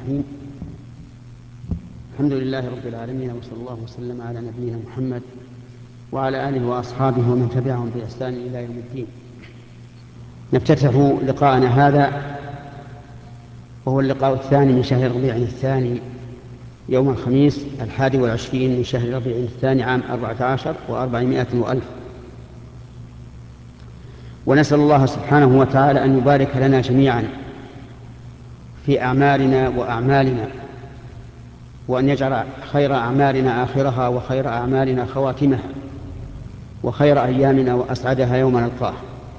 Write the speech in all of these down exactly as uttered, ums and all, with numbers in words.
الرحيم. الحمد لله رب العالمين، وصلى الله وسلم على نبينا محمد وعلى آله وأصحابه ومن تبعهم بإحسان إلى يوم الدين. نفتتح لقاءنا هذا وهو اللقاء الثاني من شهر ربيع الثاني، يوم الخميس الحادي والعشرين من شهر ربيع الثاني عام أربعة عشر وأربعمائة وألف. ونسأل الله سبحانه وتعالى أن يبارك لنا جميعا في أعمالنا وأعمالنا، وأن يجعل خير أعمالنا آخرها وخير أعمالنا خواتمها وخير أيامنا وأسعدها يوم نلقاه.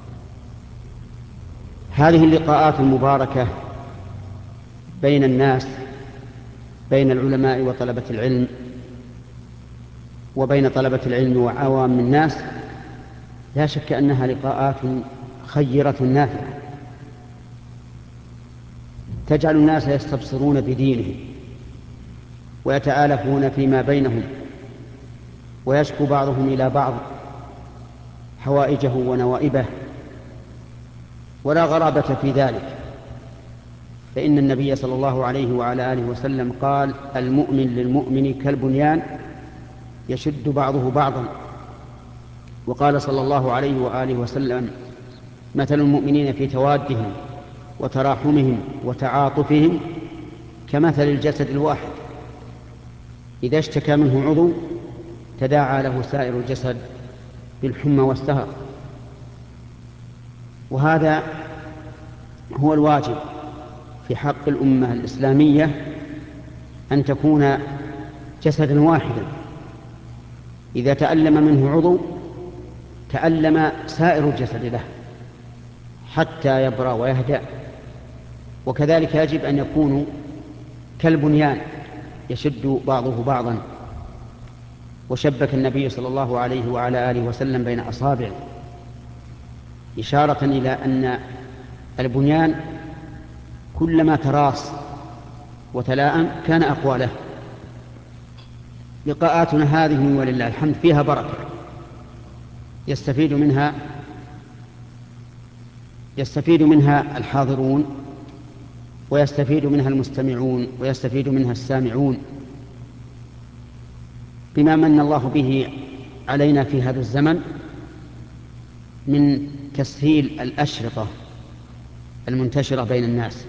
هذه اللقاءات المباركة بين الناس، بين العلماء وطلبة العلم، وبين طلبة العلم وعوام الناس، لا شك أنها لقاءات خيرة نافعة تجعل الناس يستبصرون بدينهم ويتآلفون فيما بينهم، ويشكو بعضهم إلى بعض حوائجه ونوائبه، ولا غرابة في ذلك، فإن النبي صلى الله عليه وعلى آله وسلم قال: المؤمن للمؤمن كالبنيان يشد بعضه بعضا. وقال صلى الله عليه وآله وسلم: مثل المؤمنين في توادهم وتراحمهم وتعاطفهم كمثل الجسد الواحد، إذا اشتكى منه عضو تداعى له سائر الجسد بالحمى والسهر. وهذا هو الواجب في حق الأمة الإسلامية، أن تكون جسدا واحدا، إذا تألم منه عضو تألم سائر الجسد له حتى يبرأ ويهدأ. وكذلك يجب أن يكونوا كالبنيان يشد بعضه بعضا. وشبك النبي صلى الله عليه وعلى آله وسلم بين أصابعه إشارة إلى أن البنيان كلما تراص وتلاءم كان أقوى له. لقاءاتنا هذه ولله الحمد فيها بركة، يستفيد منها يستفيد منها الحاضرون، ويستفيد منها المستمعون، ويستفيد منها السامعون، بما من الله به علينا في هذا الزمن من تسهيل الأشرطة المنتشرة بين الناس.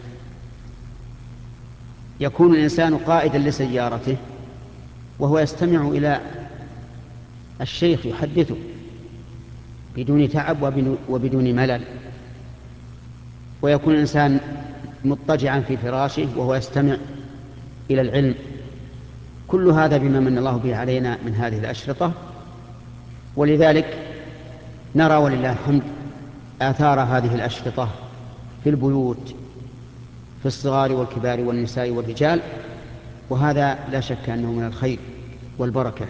يكون الإنسان قائدا لسيارته وهو يستمع إلى الشيخ يحدثه بدون تعب وبدون ملل، ويكون الإنسان مضطجعا في فراشه وهو يستمع إلى العلم. كل هذا بما من الله به علينا من هذه الأشرطة، ولذلك نرى ولله الحمد آثار هذه الأشرطة في البيوت، في الصغار والكبار والنساء والرجال، وهذا لا شك أنه من الخير والبركة.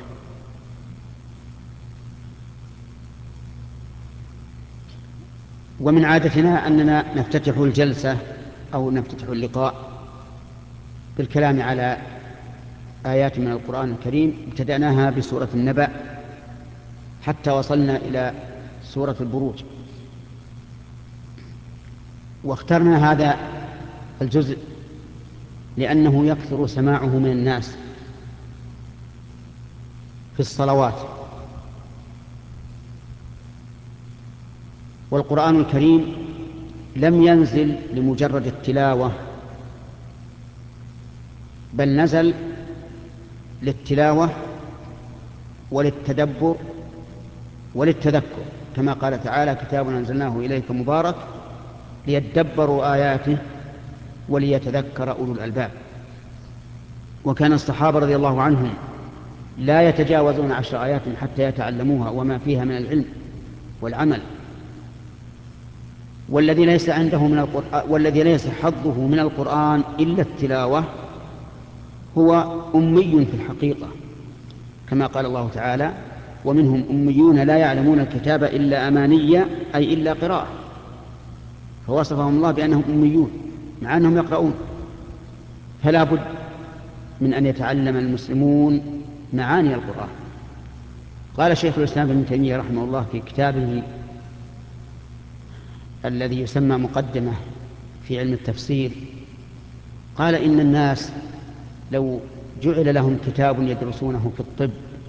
ومن عادتنا أننا نفتتح الجلسة أو نفتتح اللقاء بالكلام على آيات من القرآن الكريم. ابتدأناها بسورة النبأ حتى وصلنا إلى سورة البروج، واخترنا هذا الجزء لأنه يكثر سماعه من الناس في الصلوات. والقرآن الكريم لم ينزل لمجرد التلاوة، بل نزل للتلاوة وللتدبر وللتذكر، كما قال تعالى: كتاب أنزلناه إليك مبارك ليدبروا آياته وليتذكر أولو الألباب. وكان الصحابة رضي الله عنهم لا يتجاوزون عشر آيات حتى يتعلموها وما فيها من العلم والعمل. والذي ليس عنده من القرآن والذي ليس حظه من القرآن إلا التلاوة هو أمي في الحقيقة، كما قال الله تعالى: ومنهم أميون لا يعلمون الكتاب إلا أماني، أي إلا قراءة. فوصفهم الله بأنهم أميون مع أنهم يقرؤون. فلا بد من أن يتعلم المسلمون معاني القرآن. قال شيخ الإسلام ابن تيمية رحمه الله في كتابه الذي يسمى مقدمة في علم التفسير: قال إن الناس لو جعل لهم كتاب يدرسونه في الطب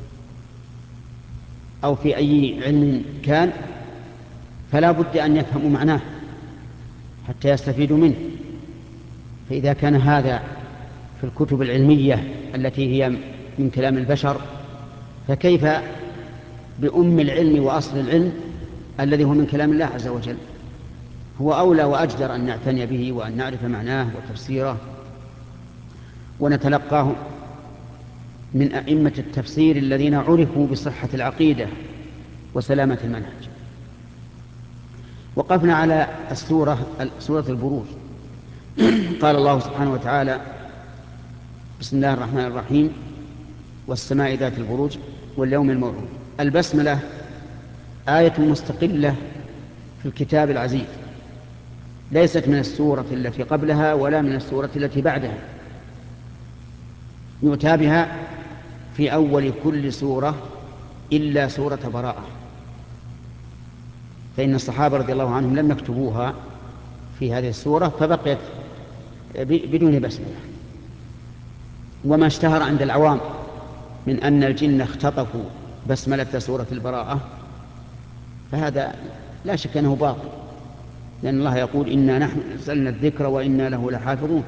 أو في أي علم كان فلا بد أن يفهموا معناه حتى يستفيدوا منه. فإذا كان هذا في الكتب العلمية التي هي من كلام البشر، فكيف بأم العلم وأصل العلم الذي هو من كلام الله عز وجل؟ هو أولى وأجدر أن نعتني به وأن نعرف معناه وتفسيره ونتلقاه من أئمة التفسير الذين عرفوا بصحة العقيدة وسلامة المنهج. وقفنا على السورة سورة البروج. قال الله سبحانه وتعالى: بسم الله الرحمن الرحيم، والسماء ذات البروج واليوم الموعود. البسملة آية مستقلة في الكتاب العزيز، ليست من السورة التي قبلها ولا من السورة التي بعدها، يؤتى بها في أول كل سورة إلا سورة براءة، فإن الصحابة رضي الله عنهم لم يكتبوها في هذه السورة فبقيت بدون بسملة. وما اشتهر عند العوام من أن الجن اختطفوا بسملة سورة البراءة فهذا لا شك أنه باطل، لأن الله يقول: إنا نحن نزلنا الذكر وإنا له لحافظون.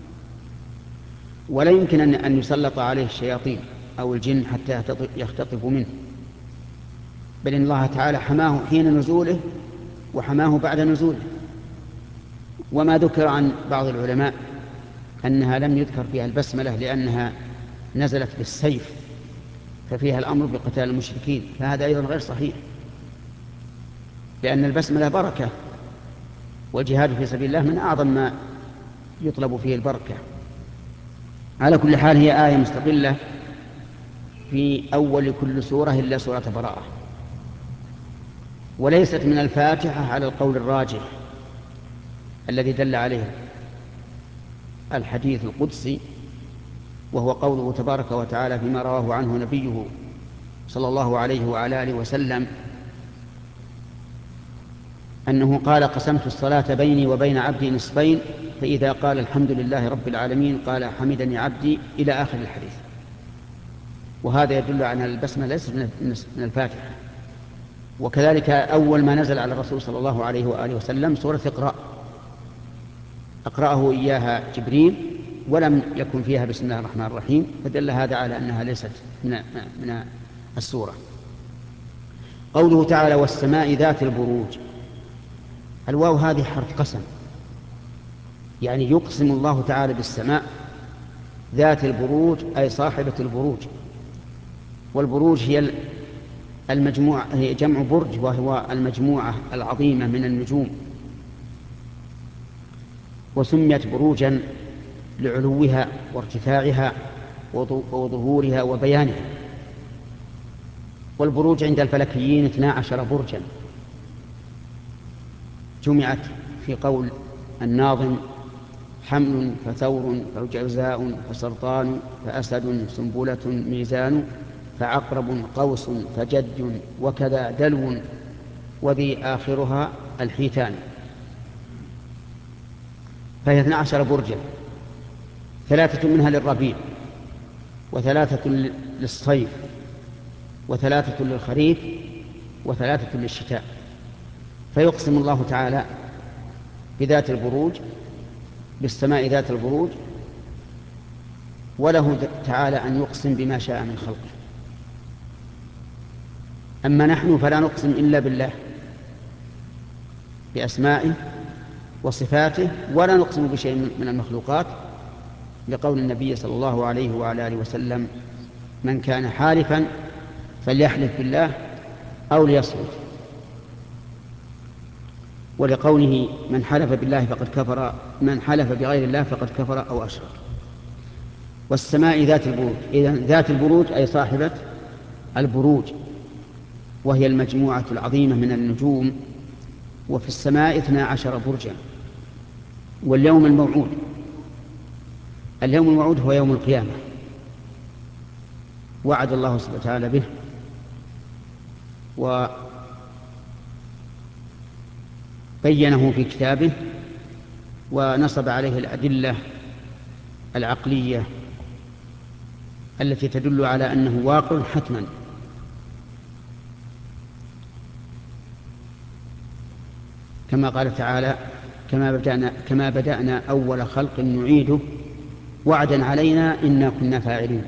ولا يمكن أن يسلط عليه الشياطين أو الجن حتى يختطفوا منه، بل إن الله تعالى حماه حين نزوله وحماه بعد نزوله. وما ذكر عن بعض العلماء أنها لم يذكر فيها البسملة لأنها نزلت بالسيف ففيها الأمر بقتال المشركين، فهذا أيضا غير صحيح، لأن البسملة بركة، والجهاد في سبيل الله من أعظم ما يطلب فيه البركة. على كل حال هي آية مستقلة في أول كل سورة إلا سورة براءة، وليست من الفاتحة على القول الراجح الذي دل عليه الحديث القدسي، وهو قوله تبارك وتعالى فيما رواه عنه نبيه صلى الله عليه وعلى آله وسلم أنه قال: قسمت الصلاة بيني وبين عبدي نصفين، فإذا قال الحمد لله رب العالمين قال حمدني عبدي، إلى آخر الحديث. وهذا يدل على أن البسمة ليست من الفاتحة. وكذلك أول ما نزل على الرسول صلى الله عليه وآله وسلم سورة اقرأ، أقرأه إياها جبريل ولم يكن فيها بسم الله الرحمن الرحيم، فدل هذا على أنها ليست من من السورة. قوله تعالى: والسماء ذات البروج، الواو هذه حرف قسم، يعني يقسم الله تعالى بالسماء ذات البروج أي صاحبة البروج. والبروج هي المجموعة، هي جمع برج، وهو المجموعة العظيمة من النجوم، وسميت بروجا لعلوها وارتفاعها وظهورها وبيانها. والبروج عند الفلكيين اثنا عشر برجا، جمعت في قول الناظم: حمل فثور فجوزاء فسرطان فأسد سنبلة ميزان فعقرب قوس فجد وكذا دلو وذي آخرها الحيتان. فهي اثنا عشر برجا، ثلاثة منها للربيع وثلاثة للصيف وثلاثة للخريف وثلاثة للشتاء. فيقسم الله تعالى بذات البروج، بالسماء ذات البروج، وله تعالى أن يقسم بما شاء من خلقه. أما نحن فلا نقسم إلا بالله بأسمائه وصفاته، ولا نقسم بشيء من المخلوقات، لقول النبي صلى الله عليه وعلى آله وسلم: من كان حالفا فليحلف بالله أو ليصمت. ولقوله: من حلف بالله فقد كفر، من حلف بغير الله فقد كفر أو أشرك. والسماء ذات البروج، إذن ذات البروج أي صاحبة البروج، وهي المجموعة العظيمة من النجوم. وفي السماء اثنا عشر برجا. واليوم الموعود، اليوم الموعود هو يوم القيامة، وعد الله سبحانه وتعالى به، وبينه في كتابه، ونصب عليه الأدلة العقلية التي تدل على أنه واقع حتما. كما قال تعالى: كما بدأنا, كما بدأنا أول خلق نعيده وعدا علينا إنا كنا فاعلين.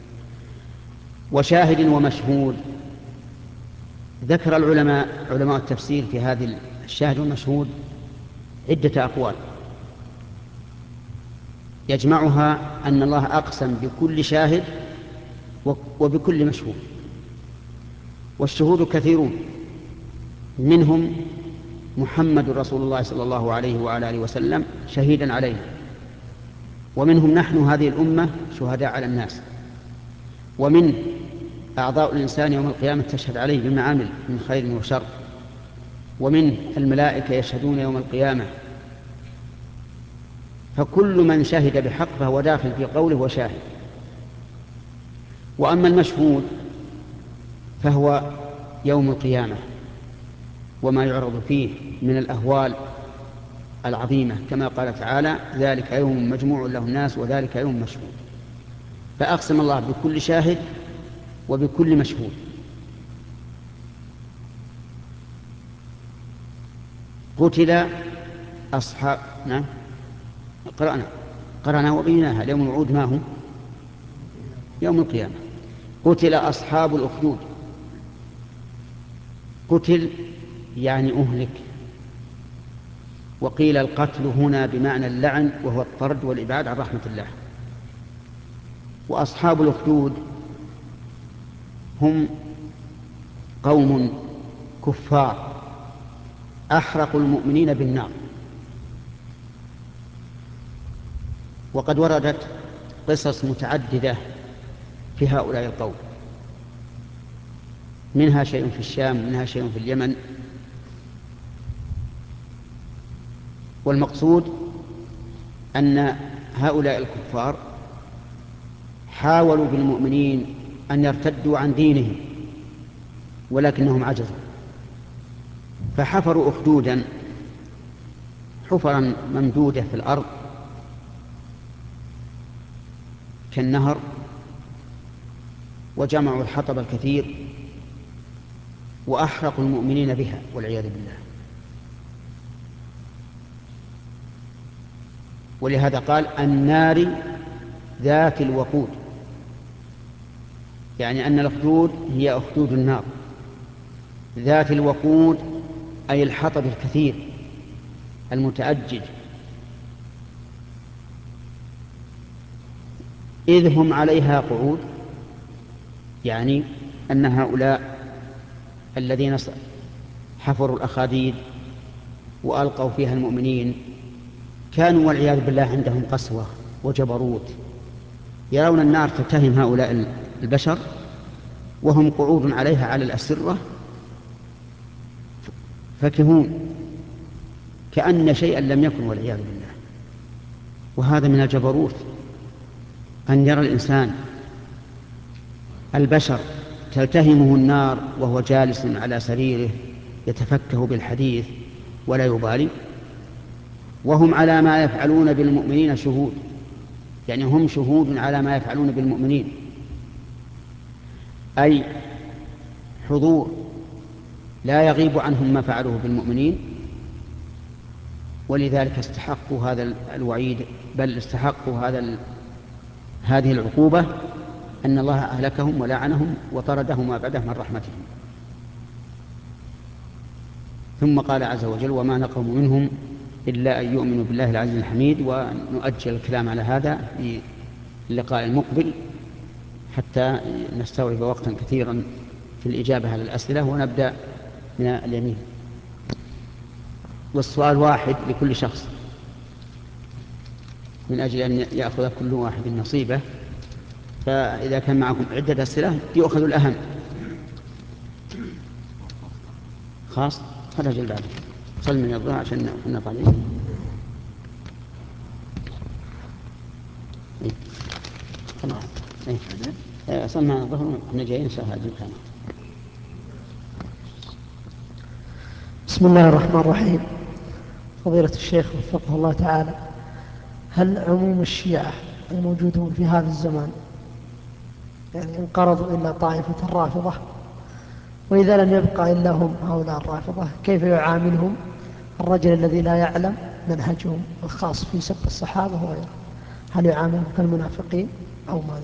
وشاهد ومشهود، ذكر العلماء علماء التفسير في هذه الشاهد والمشهود عدة أقوال يجمعها أن الله أقسم بكل شاهد وبكل مشهود. والشهود كثيرون، منهم محمد رسول الله صلى الله عليه وعلى آله وسلم شهيدا عليه، ومنهم نحن هذه الأمة شهداء على الناس، ومن أعضاء الإنسان يوم القيامة تشهد عليه بما عمل من خير وشر، ومن الملائكة يشهدون يوم القيامة. فكل من شهد بحق فهو داخل في قوله وشاهد. وأما المشهود فهو يوم القيامة وما يعرض فيه من الأهوال العظيمة، كما قال تعالى: ذلك يوم مجموع له الناس وذلك يوم مشهود. فأقسم الله بكل شاهد وبكل مشهود. قتل أصحاب نعم قرأنا قرأنا وبيناها. اليوم الوعود ما هو؟ يوم القيامة. قتل أصحاب الأخدود. قتل يعني أهلك، وقيل القتل هنا بمعنى اللعن وهو الطرد والإبعاد عن رحمة الله. وأصحاب الأخدود هم قوم كفار أحرقوا المؤمنين بالنار. وقد وردت قصص متعددة في هؤلاء القوم، منها شيء في الشام، منها شيء في اليمن. والمقصود أن هؤلاء الكفار حاولوا بالمؤمنين أن يرتدوا عن دينهم ولكنهم عجزوا، فحفروا أخدودا، حفرا ممدودة في الأرض كالنهر، وجمعوا الحطب الكثير وأحرقوا المؤمنين بها والعياذ بالله. ولهذا قال: النار ذات الوقود، يعني أن الأخدود هي أخدود النار. ذات الوقود أي الحطب الكثير المتأجج، إذ هم عليها قعود، يعني أن هؤلاء الذين حفروا الأخاديد وألقوا فيها المؤمنين كانوا والعياذ بالله عندهم قسوة وجبروت، يرون النار تتهم هؤلاء البشر وهم قعود عليها على الأسرة فكهون كأن شيئا لم يكن والعياذ بالله. وهذا من الجبروت أن يرى الإنسان البشر تلتهمه النار وهو جالس على سريره يتفكه بالحديث ولا يبالي، وهم على ما يفعلون بالمؤمنين شهود، يعني هم شهود على ما يفعلون بالمؤمنين، أي حضور لا يغيب عنهم ما فعلوه بالمؤمنين. ولذلك استحقوا هذا الوعيد، بل استحقوا هذا هذه العقوبة، أن الله أهلكهم ولعنهم وطردهم ما بعده من رحمته. ثم قال عز وجل: وما نقموا منهم إلا أن يؤمنوا بالله العزيز الحميد. ونؤجل الكلام على هذا في اللقاء المقبل حتى نستوعب وقتا كثيرا في الإجابة على الأسئلة، ونبدأ من اليمين. والسؤال واحد لكل شخص من أجل أن يأخذ كل واحد نصيبه، فإذا كان معكم عدة أسئلة يؤخذ الأهم خاص. هذا جل بعد صل من الظهر عشان نطلع عليه. إيه. خلاص إيه. صل من الظهر احنا جايين إن شاء الله أجيب خير. بسم الله الرحمن الرحيم. فضيلة الشيخ وفقه الله تعالى، هل عموم الشيعة الموجودون في هذا الزمان، يعني انقرضوا إلا طائفة الرافضة، وإذا لم يبقى إلا هم هؤلاء الرافضة، كيف يعاملهم الرجل الذي لا يعلم منهجهم الخاص في سب الصحابة وغيره؟ هل يعاملهم كالمنافقين أو ماذا؟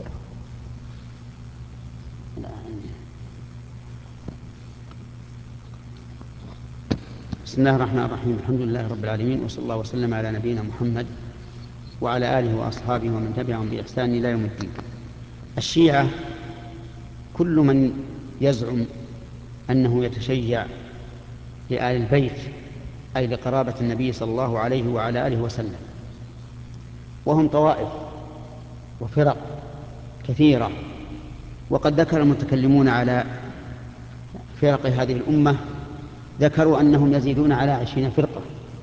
بسم الله الرحمن الرحيم. الحمد لله رب العالمين، وصلى الله وسلم على نبينا محمد وعلى آله وأصحابه ومن تبعهم بإحسان إلى يوم الدين. الشيعة كل من يزعم أنه يتشيع لآل البيت، أي لقرابة النبي صلى الله عليه وعلى آله وسلم، وهم طوائف وفرق كثيرة. وقد ذكر المتكلمون على فرق هذه الأمة، ذكروا أنهم يزيدون على عشرين فرقة،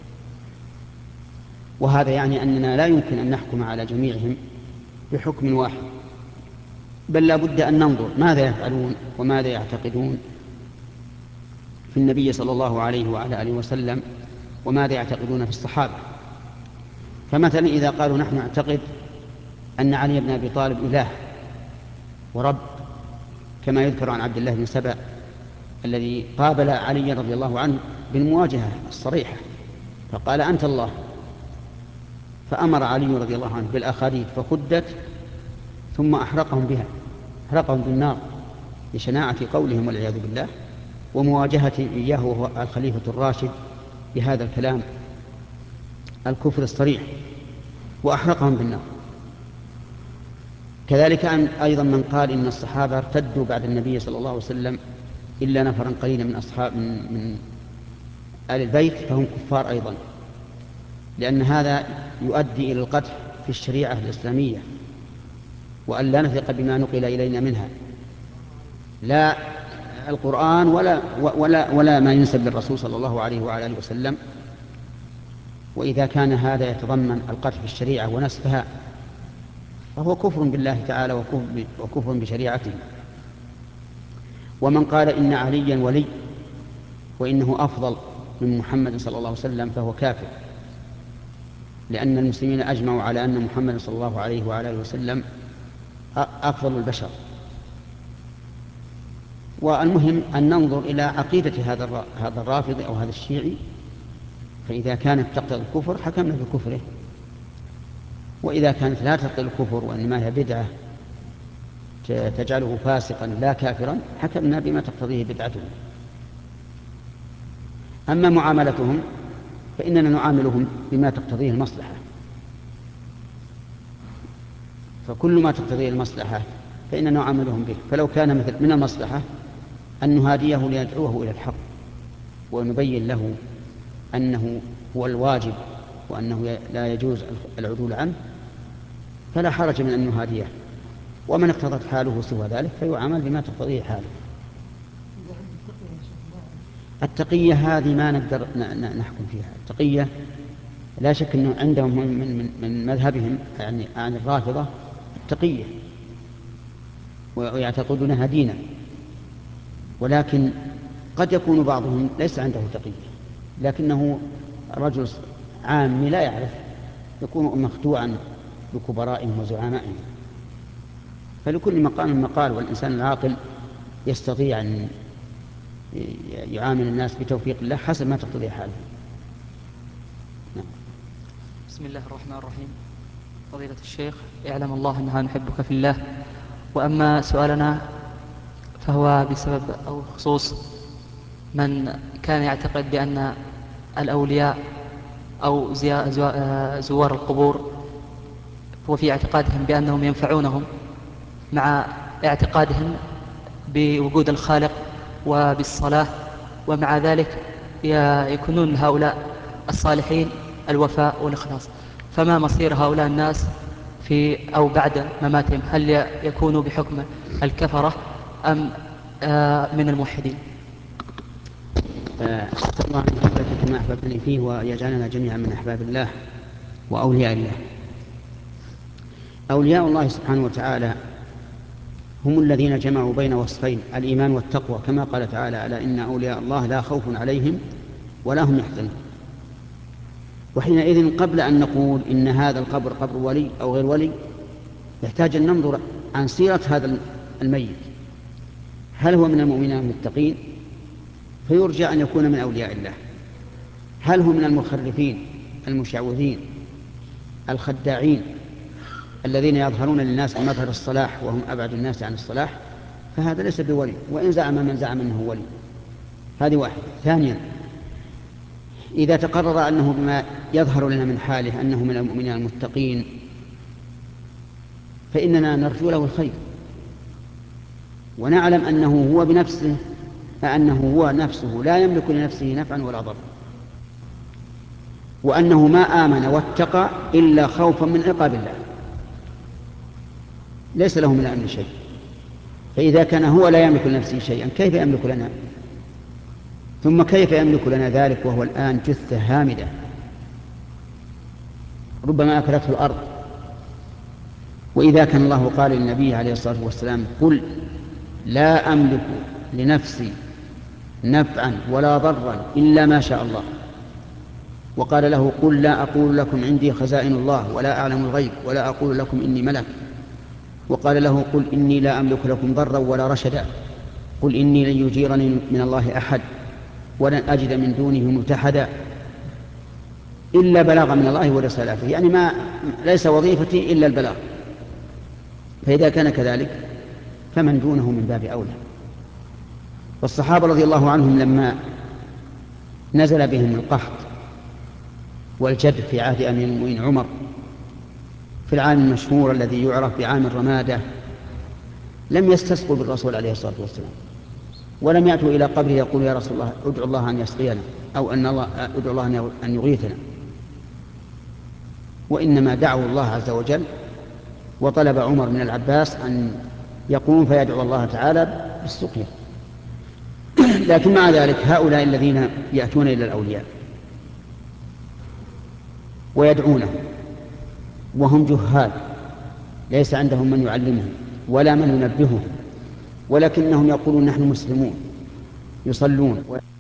وهذا يعني أننا لا يمكن أن نحكم على جميعهم بحكم واحد، بل لا بد أن ننظر ماذا يفعلون وماذا يعتقدون في النبي صلى الله عليه وعلى آله وسلم، وماذا يعتقدون في الصحابة. فمثلا إذا قالوا نحن نعتقد أن علي بن أبي طالب إله ورب، كما يذكر عن عبد الله بن سبأ الذي قابل علي رضي الله عنه بالمواجهة الصريحة فقال أنت الله، فأمر علي رضي الله عنه بالأخاديد فخدت ثم أحرقهم بها، أحرقهم بالنار لشناعة قولهم والعياذ بالله، ومواجهة إياه وهو الخليفة الراشد بهذا الكلام الكفر الصريح، وأحرقهم بالنار. كذلك أيضا من قال إن الصحابة ارتدوا بعد النبي صلى الله عليه وسلم إلا نفرا قليلا من أصحاب من, من آل البيت فهم كفار أيضا، لأن هذا يؤدي إلى القدح في الشريعة الإسلامية، وأن لا نثق بما نقل إلينا منها، لا القرآن ولا, ولا, ولا ما ينسب للرسول صلى الله عليه وعلى آله وسلم. وإذا كان هذا يتضمن القدح في الشريعة ونسفها فهو كفر بالله تعالى وكفر بشريعته. ومن قال إن عليا ولي وإنه أفضل من محمد صلى الله عليه وسلم فهو كافر، لأن المسلمين أجمعوا على أن محمد صلى الله عليه وعلى آله وسلم أفضل البشر. والمهم أن ننظر إلى عقيدة هذا هذا الرافضي أو هذا الشيعي، فإذا كانت تقتضي الكفر حكمنا بكفره، وإذا كانت لا تقتضي الكفر وإنما هي بدعة تجعله فاسقا لا كافرا حكمنا بما تقتضيه بدعته. أما معاملتهم فإننا نعاملهم بما تقتضيه المصلحة، فكل ما تقتضيه المصلحة فإننا نعاملهم به. فلو كان مثل من المصلحة أن نهاديه لندعوه إلى الحق ونبين له أنه هو الواجب وأنه لا يجوز العدول عنه فلا حرج من أن نهاديه، ومن اقتضت حاله سوى ذلك فيعامل بما تقتضيه حاله. التقية هذه ما نقدر نحكم فيها. التقية لا شك أنه عندهم من, من, من مذهبهم يعني عن الرافضة التقية ويعتقدونها دينا، ولكن قد يكون بعضهم ليس عنده تقية لكنه رجل عام لا يعرف، يكون مخدوعا بكبرائهم وزعمائهم. فلكل مقام مقال، والإنسان العاقل يستطيع أن يعامل الناس بتوفيق الله حسب ما تقتضي حاله. نعم. بسم الله الرحمن الرحيم. فضيلة الشيخ، يعلم الله أنها نحبك في الله، وأما سؤالنا فهو بسبب أو خصوص من كان يعتقد بأن الأولياء أو زوار القبور وفي اعتقادهم بأنهم ينفعونهم، مع اعتقادهم بوجود الخالق وبالصلاة، ومع ذلك يكونون هؤلاء الصالحين الوفاء والإخلاص. فما مصير هؤلاء الناس في أو بعد مماتهم؟ هل يكونوا بحكم الكفرة أم من الموحدين؟ أسأل الله أن يحبك كما أحببتني فيه ويجعلنا جميعا من أحباب الله وأولياء الله. أولياء الله سبحانه وتعالى هم الذين جمعوا بين وصفين الإيمان والتقوى، كما قال تعالى ألا إن أولياء الله لا خوف عليهم ولا هم يحزنون. وحينئذ قبل أن نقول إن هذا القبر قبر ولي أو غير ولي يحتاج أن ننظر عن سيرة هذا الميت، هل هو من المؤمنين المتقين فيرجى أن يكون من أولياء الله، هل هو من المخرفين المشعوذين الخداعين الذين يظهرون للناس بمظهر الصلاح وهم أبعد الناس عن الصلاح، فهذا ليس بولي، وإن زعم من زعم أنه ولي. هذه واحدة. ثانيا، إذا تقرر أنه بما يظهر لنا من حاله أنه من المؤمنين المتقين فإننا نرجو له الخير، ونعلم أنه هو بنفسه أنه هو نفسه لا يملك لنفسه نفعا ولا ضرا، وأنه ما آمن واتقى إلا خوفا من عقاب الله، ليس له من الأمر شيء. فإذا كان هو لا يملك لنفسه شيئا كيف يملك لنا؟ ثم كيف يملك لنا ذلك وهو الآن جثة هامدة ربما أكلته الأرض؟ وإذا كان الله قال للنبي عليه الصلاة والسلام قل لا أملك لنفسي نفعا ولا ضرا إلا ما شاء الله، وقال له قل لا أقول لكم عندي خزائن الله ولا أعلم الغيب ولا أقول لكم إني ملك، وقال له قل إني لا أملك لكم ضرا ولا رشدا، قل إني لن يجيرني من الله أحد ولن أجد من دونه ملتحدا إلا بلاغا من الله ورسالاته، يعني ما ليس وظيفتي إلا البلاغ. فإذا كان كذلك فمن دونه من باب أولى. والصحابة رضي الله عنهم لما نزل بهم القحط والجد في عهد أمير المؤمنين عمر في العام المشهور الذي يعرف بعام الرمادة لم يستسقوا بالرسول عليه الصلاة والسلام، ولم يأتوا إلى قبره يقول يا رسول الله ادعو الله أن يسقينا أو أن الله ادعو الله أن يغيثنا، وإنما دعوا الله عز وجل، وطلب عمر من العباس أن يقوم فيدعو الله تعالى بالسقيا. لكن مع ذلك هؤلاء الذين يأتون إلى الأولياء ويدعونهم وهم جهال ليس عندهم من يعلمهم ولا من ينبههم، ولكنهم يقولون نحن مسلمون يصلون